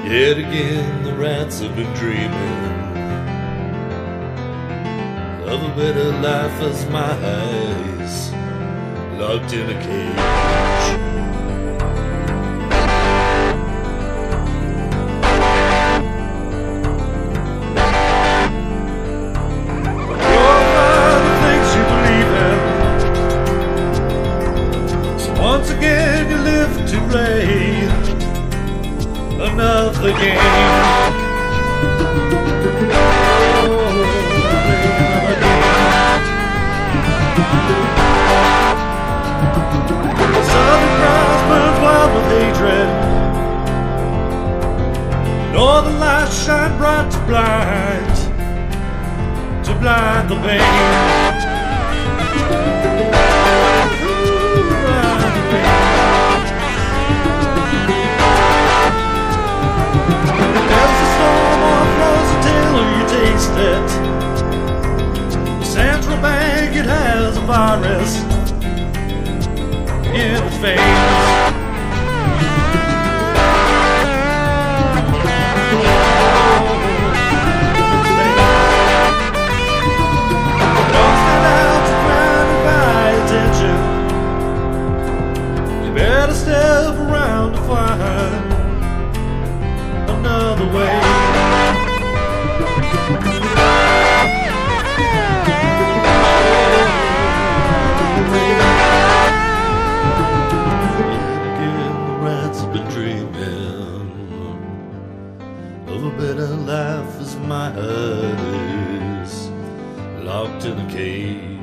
Yet again the rats have been dreaming of a better life as my eyes locked in a cage. Once again you live to play another game. Southern cross burns wild with hatred. Northern lights shine bright to blind the pain. The central bank, it has a virus in its veins. Don't stand out surrounded by attention. You better step around to find another way. Of a better life as my heart is locked in a cage.